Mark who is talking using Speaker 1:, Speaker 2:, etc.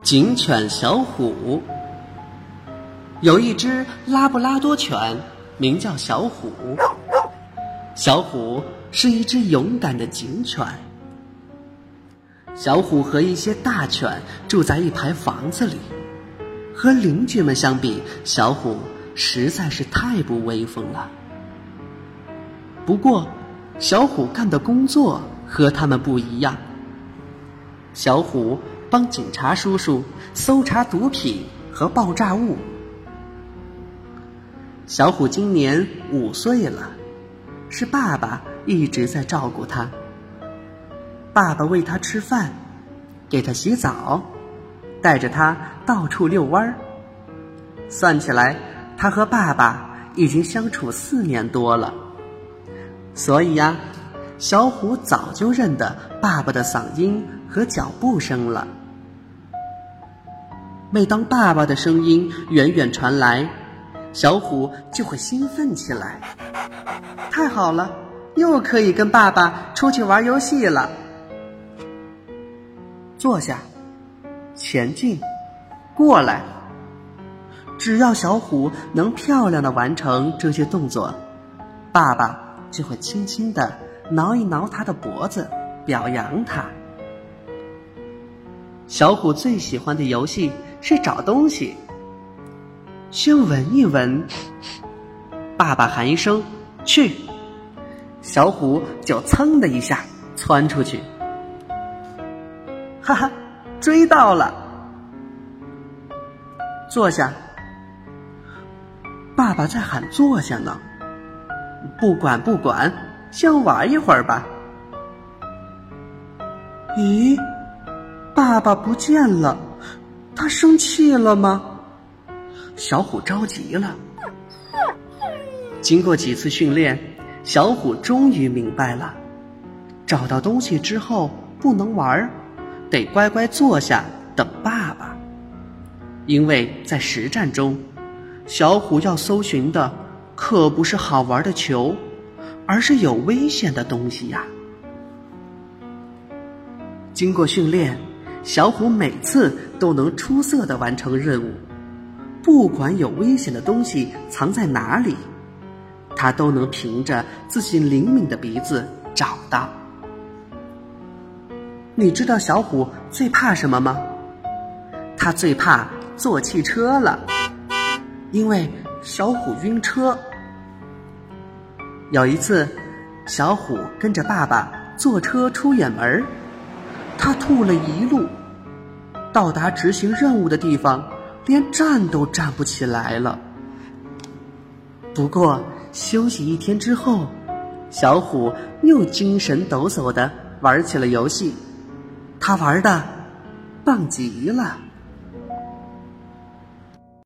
Speaker 1: 警犬小虎。有一只拉布拉多犬，名叫小虎。小虎是一只勇敢的警犬。小虎和一些大犬住在一排房子里，和邻居们相比，小虎实在是太不威风了。不过，小虎干的工作和他们不一样。小虎帮警察叔叔搜查毒品和爆炸物。小虎今年5岁了，是爸爸一直在照顾他。爸爸喂他吃饭，给他洗澡，带着他到处遛弯儿。算起来，他和爸爸已经相处4年多了。所以呀，小虎早就认得爸爸的嗓音和脚步声了。每当爸爸的声音远远传来，小虎就会兴奋起来。太好了，又可以跟爸爸出去玩游戏了。坐下，前进，过来。只要小虎能漂亮地完成这些动作，爸爸就会轻轻地挠一挠他的脖子，表扬他。小虎最喜欢的游戏是找东西。先闻一闻，爸爸喊一声去，小虎就噌的一下窜出去。哈哈，追到了。坐下。爸爸在喊坐下呢。不管，先玩一会儿吧。咦，爸爸不见了，他生气了吗？小虎着急了。经过几次训练，小虎终于明白了，找到东西之后不能玩，得乖乖坐下等爸爸。因为在实战中，小虎要搜寻的可不是好玩的球，而是有危险的东西呀。经过训练，小虎每次都能出色地完成任务。不管有危险的东西藏在哪里，他都能凭着自己灵敏的鼻子找到。你知道小虎最怕什么吗？他最怕坐汽车了，因为小虎晕车。有一次，小虎跟着爸爸坐车出远门，他吐了一路，到达执行任务的地方，连站都站不起来了。不过休息1天之后，小虎又精神抖擞地玩起了游戏。他玩得棒极了。